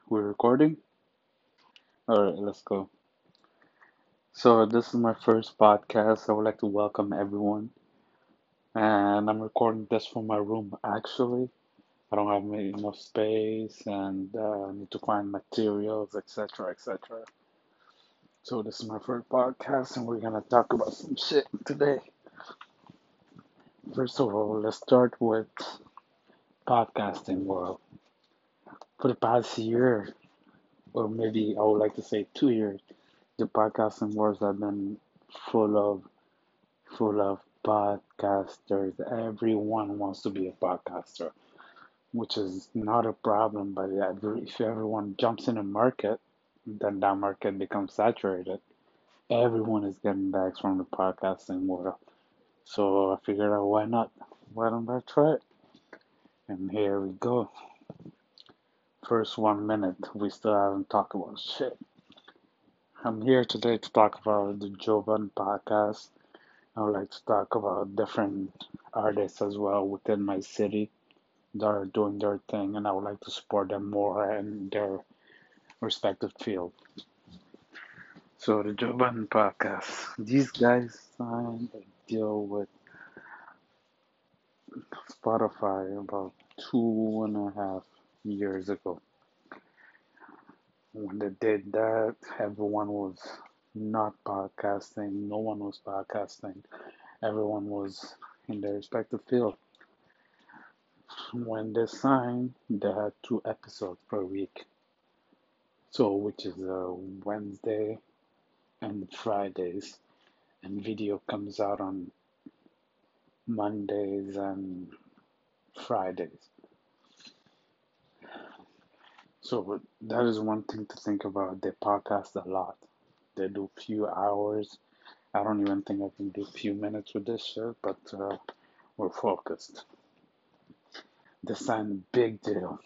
We're recording? Alright, let's go. So, this is my first podcast. I would like to welcome everyone. And I'm recording this from my room actually. I don't have enough space and I need to find materials, etc. etc. So, this is my first podcast and we're gonna talk about some shit today. First of all, let's start with podcasting world. For the past year, or maybe I would like to say 2 years, the podcasting world has been full of full of podcasters. Everyone wants to be a podcaster, which is not a problem. But if everyone jumps in a market, then that market becomes saturated. Everyone is getting bags from the podcasting world. So I figured out why not? Why don't I try it? And here we go. First 1 minute, we still haven't talked about shit. I'm here today to talk about the Joe Budden podcast. I would like to talk about different artists as well within my city that are doing their thing, and I would like to support them more in their respective field. So the Joe Budden podcast, these guys signed a deal with Spotify about 2.5 years ago. When they did that, everyone was not podcasting. No one was podcasting. Everyone was in their respective field. When they signed, they had 2 episodes per week. So, which is Wednesday and Fridays, and video comes out on Mondays and Fridays. So that is one thing to think about. They podcast a lot. They do few hours. I don't even think I can do few minutes with this shit, but we're focused. They signed a big deal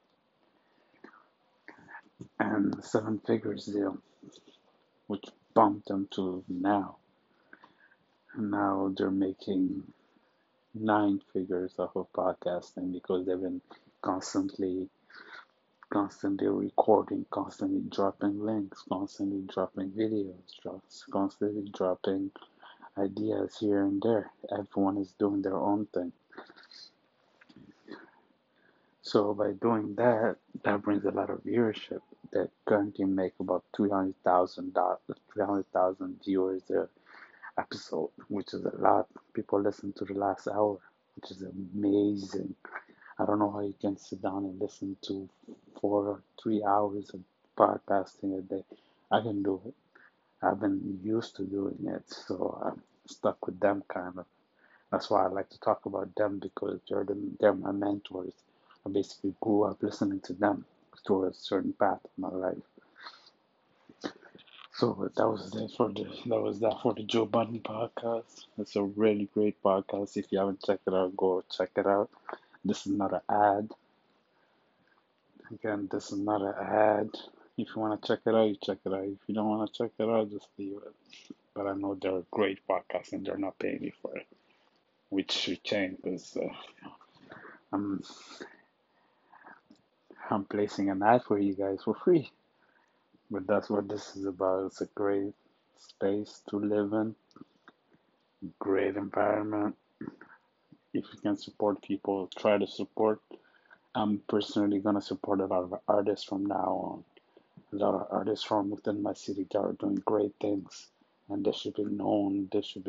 and 7 figures deal, which bumped them to now. Now they're making 9 figures off of podcasting because they've been constantly constantly recording, constantly dropping links, constantly dropping videos, constantly dropping ideas here and there. Everyone is doing their own thing. So by doing that, that brings a lot of viewership. They currently make about 300,000 viewers a episode, which is a lot. People listen to the last hour, which is amazing. I don't know how you can sit down and listen to 4 or 3 hours of podcasting a day. I can do it. I've been used to doing it, so I'm stuck with them kind of. That's why I like to talk about them because they're my mentors. I basically grew up listening to them through a certain path of my life. So that was that for the Joe Budden podcast. It's a really great podcast. If you haven't checked it out, go check it out. This is not an ad. Again, this is not an ad. If you want to check it out, you check it out. If you don't want to check it out, just leave it. But I know they're a great podcast and they're not paying me for it, which should change because I'm I'm placing an ad for you guys for free. But that's what this is about. It's a great space to live in, great environment. If you can support people, try to support. I'm personally gonna support a lot of artists from now on. A lot of artists from within my city that are doing great things, and they should be known. They should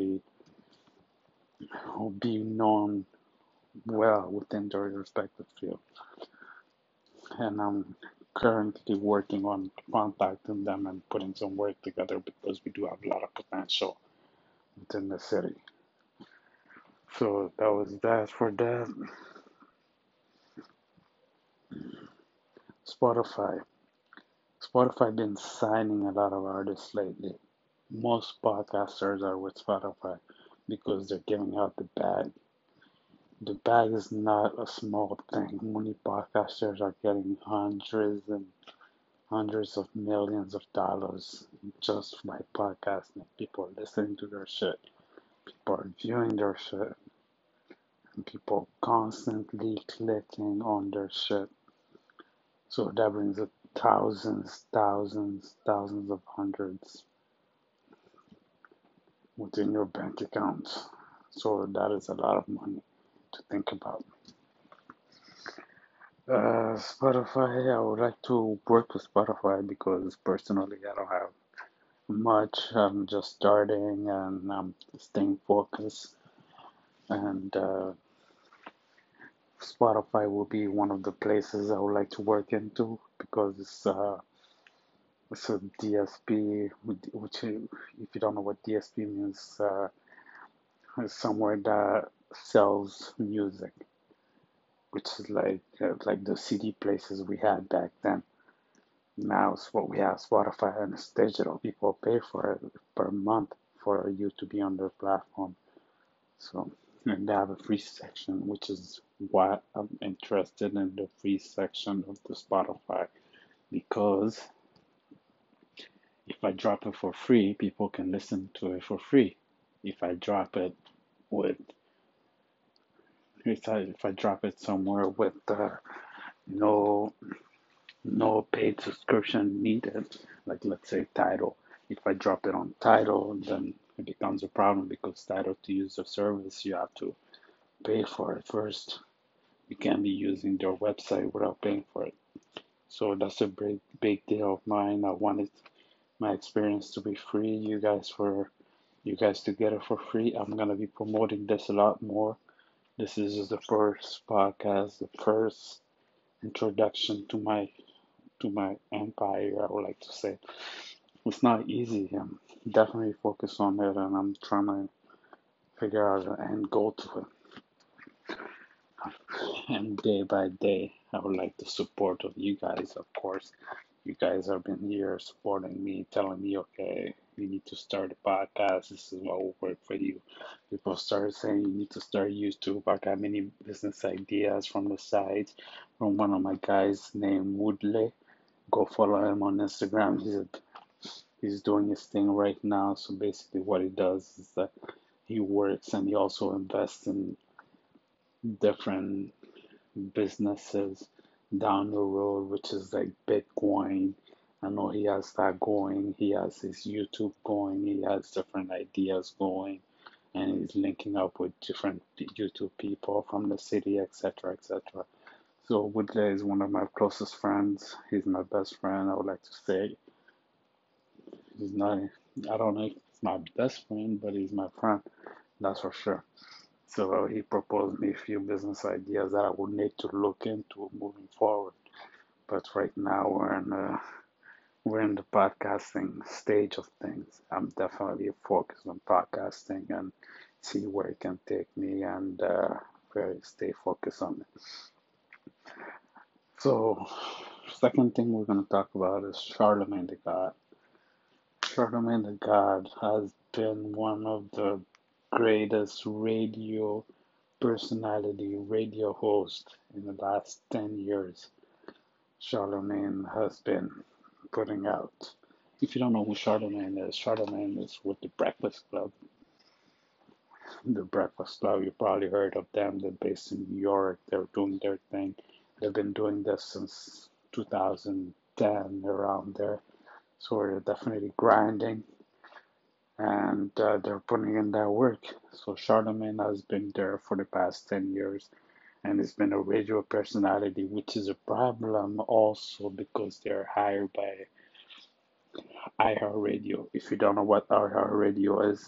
be known well within their respective field. And I'm currently working on contacting them and putting some work together because we do have a lot of potential within the city. So that was that for that. Spotify. Spotify been signing a lot of artists lately. Most podcasters are with Spotify because they're giving out the bag. The bag is not a small thing. Many podcasters are getting hundreds and hundreds of millions of dollars just by podcasting. People are listening to their shit. People are viewing their shit. And people constantly clicking on their shit. So that brings thousands of hundreds within your bank account. So that is a lot of money to think about. Spotify, I would like to work with Spotify because personally I don't have much. I'm just starting and I'm staying focused. And Spotify will be one of the places I would like to work into because it's a DSP, which, if you don't know what DSP means, is somewhere that sells music, which is like the CD places we had back then. Now it's what we have Spotify and it's digital. People pay for it per month for you to be on their platform. So, and they have a free section, which is why I'm interested in the free section of the Spotify because if I drop it for free, people can listen to it for free. If I drop it with, if I drop it somewhere with no no paid subscription needed, like let's say Tidal. If I drop it on Tidal, then it becomes a problem because Tidal to use the service, you have to pay for it first. You can't be using their website without paying for it. So that's a big deal of mine. I wanted my experience to be free. You guys to get it for free. I'm gonna be promoting this a lot more. This is just the first podcast, the first introduction to my empire, I would like to say. It's not easy. I'm definitely focused on it and I'm trying to figure out an end goal to it. And day by day, I would like the support of you guys, of course. You guys have been here supporting me, telling me, okay, you need to start a podcast. This is what will work for you. People started saying you need to start YouTube. I got many business ideas from the site from one of my guys named Woodley. Go follow him on Instagram. He's doing his thing right now. So basically, what he does is that he works and he also invests in different businesses down the road, which is like Bitcoin. I know he has that going. He has his YouTube going. He has different ideas going, and he's linking up with different YouTube people from the city, etc., etc. So Woodley is one of my closest friends. He's my best friend. I would like to say he's not. I don't know if he's my best friend, but he's my friend. That's for sure. So he proposed me a few business ideas that I would need to look into moving forward. But right now we're in the podcasting stage of things. I'm definitely focused on podcasting and see where it can take me and very stay focused on it. So second thing we're gonna talk about is Charlemagne the God. Charlemagne the God has been one of the greatest radio host in the last 10 years. Charlemagne has been putting out. If you don't know who Charlemagne is with the Breakfast Club. The Breakfast Club, you probably heard of them. They're based in New York. They're doing their thing. They've been doing this since 2010, around there. So they're definitely grinding and they're putting in that work. So Charlemagne has been there for the past 10 years and it's been a radio personality, which is a problem also because they're hired by iHeartRadio. If you don't know what iHeartRadio is,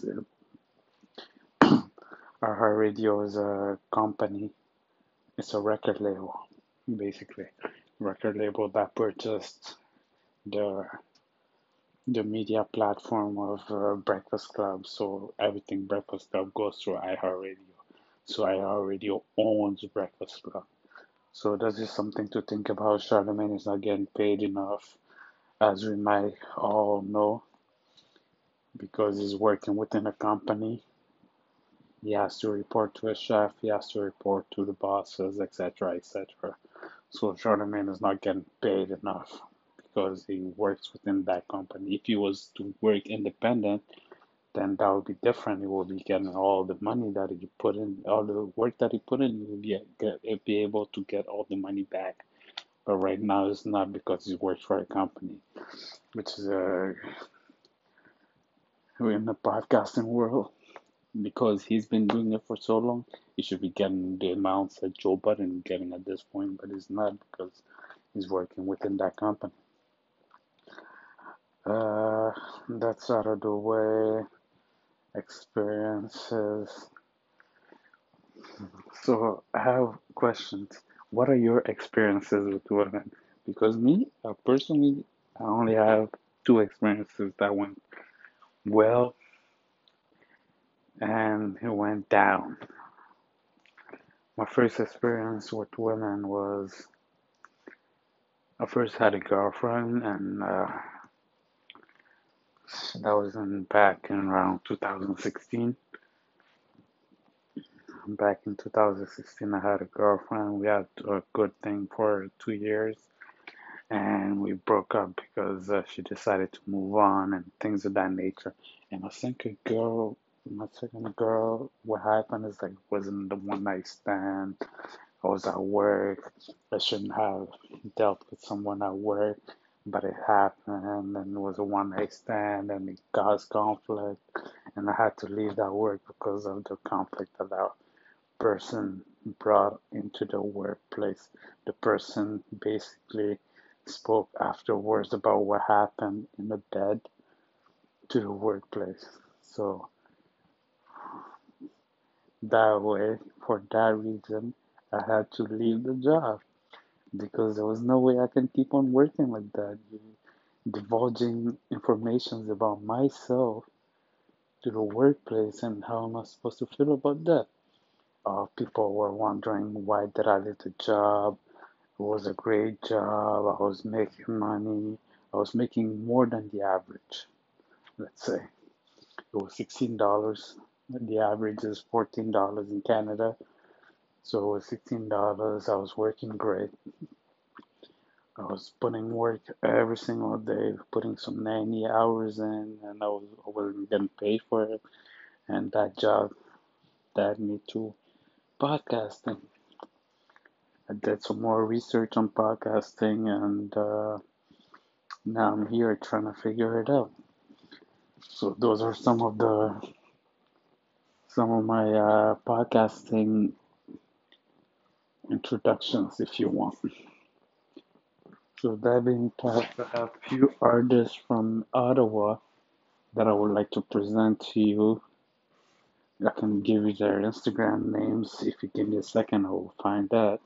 iHeartRadio is a company. It's a record label, basically. Record label that purchased the the media platform of Breakfast Club. So everything Breakfast Club goes through iHeartRadio. So iHeartRadio owns Breakfast Club. So that is something to think about. Charlemagne is not getting paid enough, as we might all know, because he's working within a company. He has to report to a chef, he has to report to the bosses, etc., etc. So Charlemagne is not getting paid enough because he works within that company. If he was to work independent, then that would be different. He will be getting all the money that he put in, all the work that he put in. He will be able to get all the money back But right now it's not because he works for a company, which is we're in the podcasting world. Because he's been doing it for so long, he should be getting the amounts that Joe Budden is getting at this point, but he's not because he's working within that company. Uh, that's out of the way. Experiences. So I have questions. What are your experiences with women? Because me, personally, I only have two experiences that went well and it went down. My first experience with women was I first had a girlfriend, and that was back in around 2016. Back in 2016, I had a girlfriend. We had a good thing for 2 years, and we broke up because she decided to move on and things of that nature. And my second girl, what happened is like wasn't the one night stand. I was at work. I shouldn't have dealt with someone at work, but it happened, and it was a one night stand, and it caused conflict, and I had to leave that work because of the conflict that that person brought into the workplace. The person basically spoke afterwards about what happened in the bed to the workplace. So that way, for that reason, I had to leave the job because there was no way I can keep on working like that. Divulging information about myself to the workplace and how am I supposed to feel about that? People were wondering why did I leave the job? It was a great job. I was making money. I was making more than the average. Let's say it was $16. The average is $14 in Canada. So it was $16. I was working great. I was putting work every single day, putting some 90 hours in, and I wasn't getting paid for it. And that job led me to podcasting. I did some more research on podcasting, and now I'm here trying to figure it out. So those are some of my podcasting introductions, if you want. So that being said, I have a few artists from Ottawa that I would like to present to you. I can give you their Instagram names. If you give me a second, I will find that.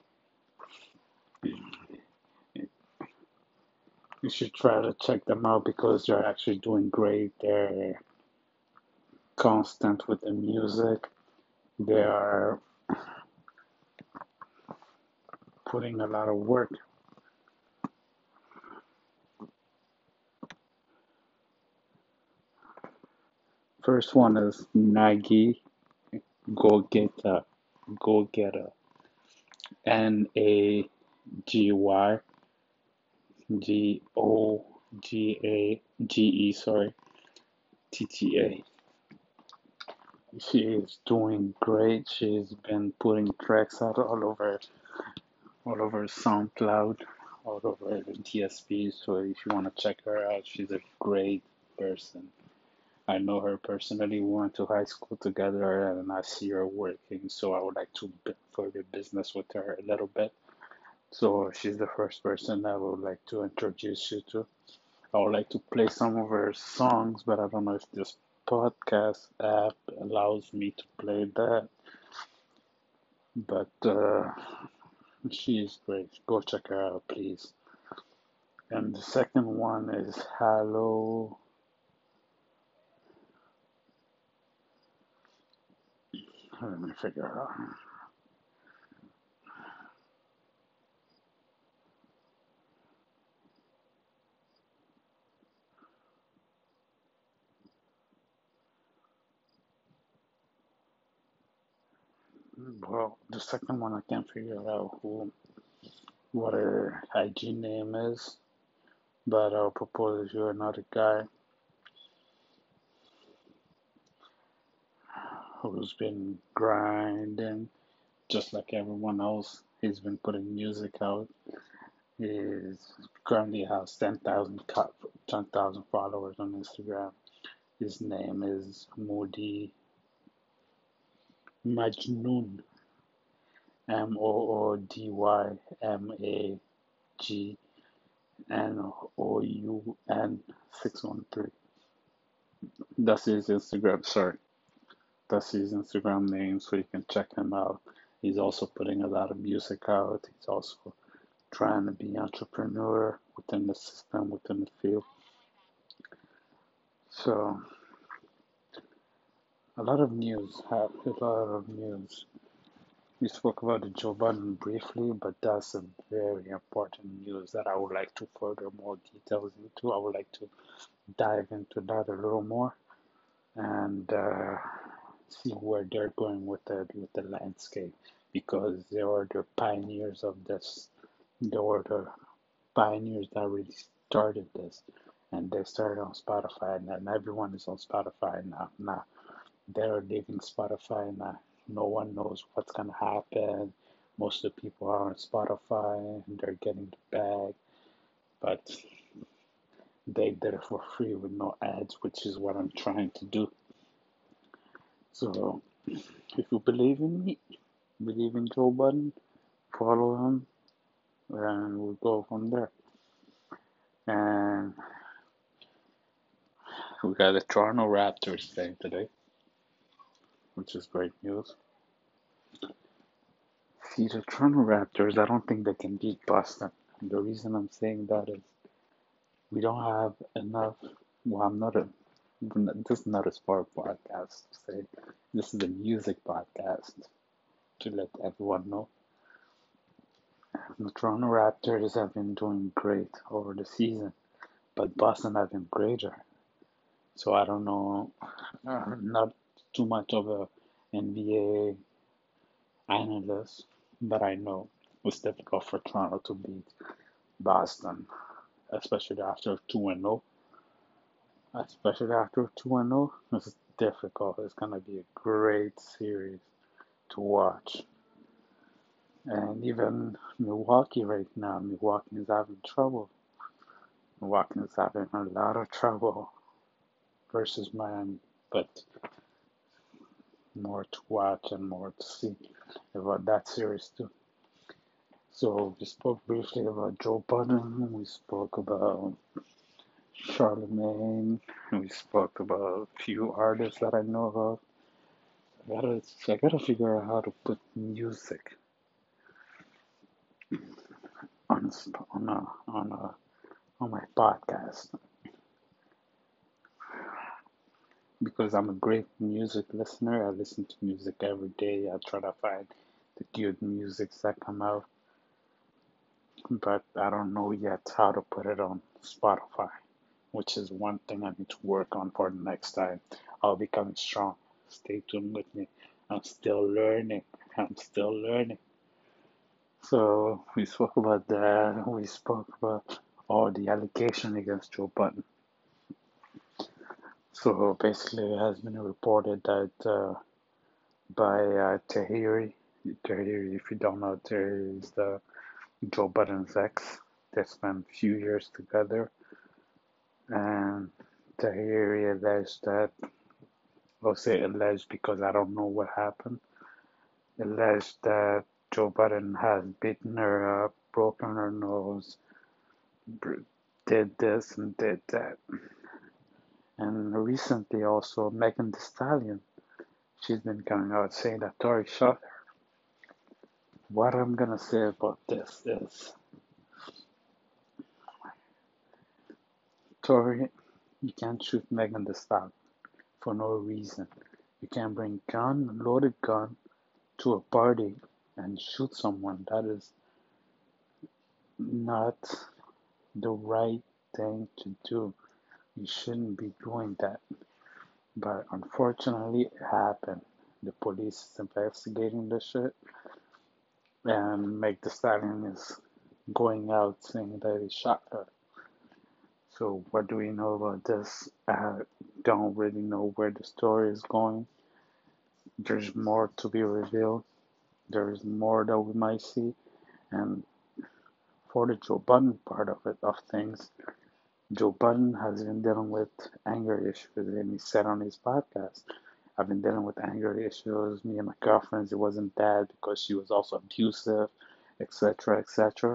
You should try to check them out because they're actually doing great. They're constant with the music. They are putting a lot of work. First one is Nagy Go Geta. Go Geta. Nagy sorry, TTA. She is doing great. She's been putting tracks out all over SoundCloud, all over the DSP. So if you want to check her out, she's a great person. I know her personally. We went to high school together, and I see her working. So I would like to further business with her a little bit. So she's the first person I would like to introduce you to. I would like to play some of her songs, but I don't know if this podcast app allows me to play that. But she is great. Go check her out, please. And the second one is Hello. Let me figure it out. Well, the second one I can't figure out what her IG name is, but I'll propose you another guy who's been grinding just like everyone else. He's been putting music out. is currently has 10,000 followers on Instagram. His name is Moody Majnoon, MoodMajnoun 613. That's his Instagram. Sorry, that's his Instagram name, so you can check him out. He's also putting a lot of music out. He's also trying to be entrepreneur within the system, within the field. So a lot of news. We spoke about the Joe Biden briefly, but that's a very important news that I would like to further more details into. I would like to dive into that a little more and see where they're going with the landscape because they are the pioneers of this. They were the pioneers that really started this, and they started on Spotify, and everyone is on Spotify now. They're leaving Spotify now. No one knows what's gonna happen. Most of the people are on Spotify and they're getting the bag, but they did it for free with no ads, which is what I'm trying to do. So if you believe in me, believe in Joe Budden, follow him, and we'll go from there. And we got the Toronto Raptors game today, which is great news. See, the Toronto Raptors, I don't think they can beat Boston. The reason I'm saying that is we don't have enough. Well, I'm not a. This is not a sport podcast to say. This is a music podcast to let everyone know. The Toronto Raptors have been doing great over the season, but Boston have been greater. So I don't know. Not too much of a NBA analyst, but I know it's difficult for Toronto to beat Boston, especially after 2-0. Especially after 2-0, it's difficult. It's gonna be a great series to watch. And even Milwaukee right now, Milwaukee is having trouble. Milwaukee is having a lot of trouble versus Miami, but more to watch and more to see about that series too. So we spoke briefly about Joe Budden. We spoke about Charlemagne. We spoke about a few artists that I know of. I gotta figure out how to put music on on my podcast because I'm a great music listener. I listen to music every day. I try to find the good music that come out, but I don't know yet how to put it on Spotify, which is one thing I need to work on for the next time. I'll be coming strong. Stay tuned with me. I'm still learning. I'm still learning. So we spoke about that. We spoke about all the allegation against Joe Button. So basically, it has been reported that by Tahiri. Tahiri, if you don't know, Tahiri is the Joe Budden's ex. They spent a few years together, and Tahiri alleged that, I'll say alleged because I don't know what happened, alleged that Joe Budden has beaten her up, broken her nose, did this and did that. And recently also Megan Thee Stallion, she's been coming out saying that Tory shot her. What I'm gonna say about this is Tory, you can't shoot Megan Thee Stallion for no reason. You can't bring loaded gun to a party and shoot someone. That is not the right thing to do. You shouldn't be doing that. But unfortunately, it happened. The police is investigating the shit, and Meg Thee Stallion is going out saying that he shot her. So what do we know about this? I don't really know where the story is going. There's more to be revealed. There's more that we might see, and for the Joe Budden part of it of things, Joe Budden has been dealing with anger issues, and he said on his podcast, "I've been dealing with anger issues. Me and my girlfriends, it wasn't bad because she was also abusive, etc., etc."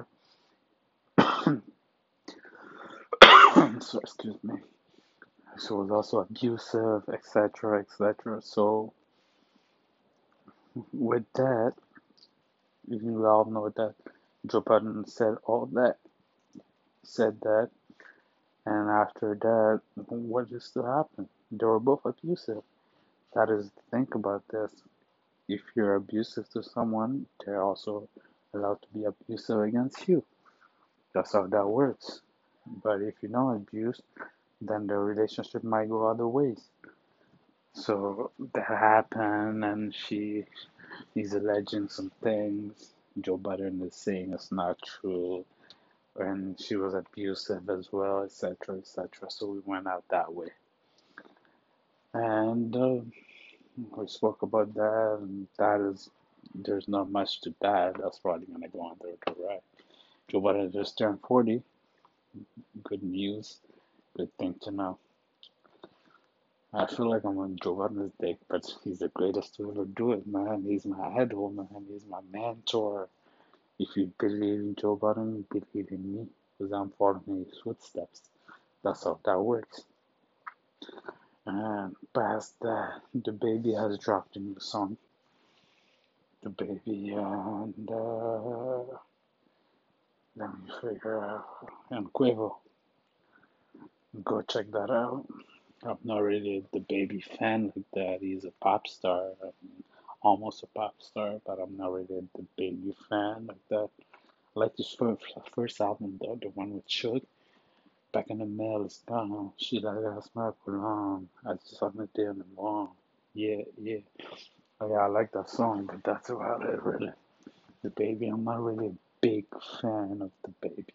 So excuse me. She was also abusive, etc., etc. So with that, you all know that Joe Budden said that, and after that, what used to happen? They were both abusive. That is the thing about this. If you're abusive to someone, they're also allowed to be abusive against you. That's how that works. But if you don't abuse, then the relationship might go other ways. So that happened, and he's alleging some things. Joe Budden is saying it's not true, and she was abusive as well, etc., etc. So we went out that way, and we spoke about that, and that is there's not much to that. That's probably gonna go under the right. Joe Budden just turned 40. Good news, good thing to know. I feel like I'm on Joe Budden's dick, but he's the greatest to ever do it, man. He's my idol, man. He's my mentor. If you believe in Joe Budden, you believe in me, because I'm following his footsteps. That's how that works. And past that, the baby has dropped a new song. The baby and let me figure out and Quavo. Go check that out. I'm not really the baby fan like that. He's a pop star, I mean, almost a pop star, but I'm not really the baby fan like that. I like his first album though, the one with Suge. Back in the mail is gone. She like ass my long. I just on the day in the morning. Yeah, yeah. Oh, yeah, I like that song, but that's about it really. The baby, I'm not really a big fan of the baby.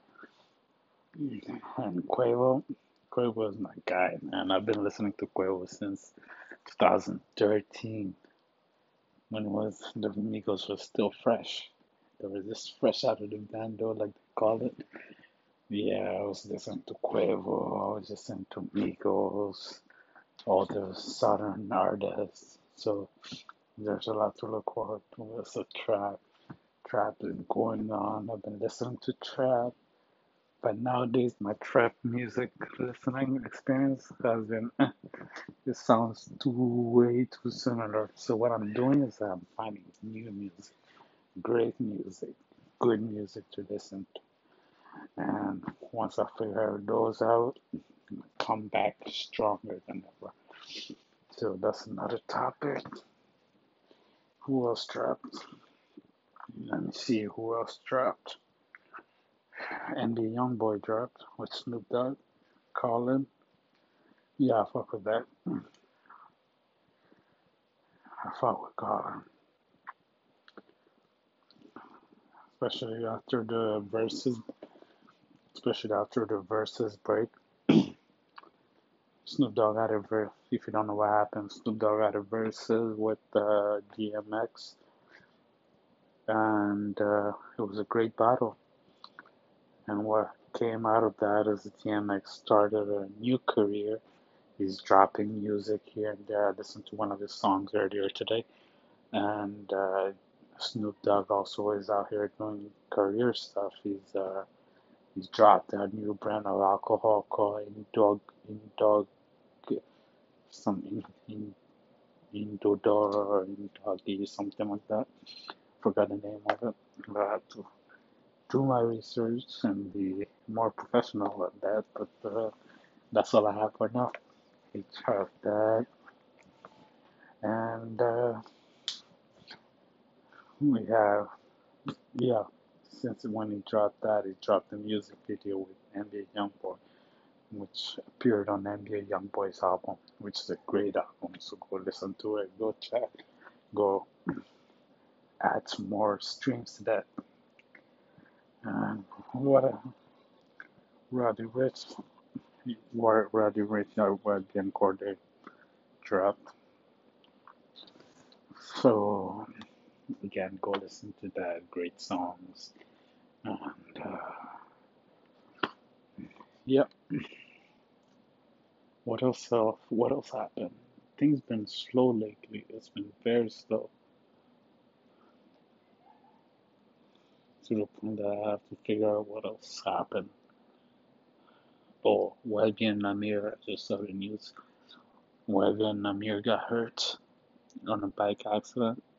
And Quavo is my guy, man. I've been listening to Quavo since 2013 when it was the Migos was still fresh. They were just fresh out of the bando, like they call it. Yeah, I was listening to Quavo, I was listening to Migos, all the southern artists. So there's a lot to look forward to. It's a trap is going on. I've been listening to trap. But nowadays, my trap music listening experience has been, it sounds way too similar. So what I'm doing is I'm finding new music, great music, good music to listen to. And once I figure those out, come back stronger than ever. So that's another topic. Who else trapped? Let me see who else dropped. NBA Youngboy dropped with Snoop Dogg, Colin. Yeah, I fuck with that. I fuck with Colin. Especially after the verses, especially after the verses break. Snoop Dogg had a verse. If you don't know what happened, Snoop Dogg had a verses with DMX, and it was a great battle. And what came out of that is that DMX started a new career. He's dropping music here and there. I listened to one of his songs earlier today, and Snoop Dogg also is out here doing career stuff. He's dropped a new brand of alcohol called Indog, some Indodor or Indogi, something like that. Forgot the name of it. But I have to do my research and be more professional at that. But that's all I have for now. We have that, and we have yeah. Since when he dropped that, he dropped a music video with NBA YoungBoy, which appeared on NBA YoungBoy's album, which is a great album. So go listen to it, go check, go add some more streams to that. And what a Roddy Rich, Roddy Rich, again Corday dropped. So again, go listen to that. Great songs. And yeah, what else happened? Things been slow lately. It's been very slow to the point that I have to figure out what else happened. Oh, Webby and Namir, I just saw the news. Webby and Namir got hurt on a bike accident.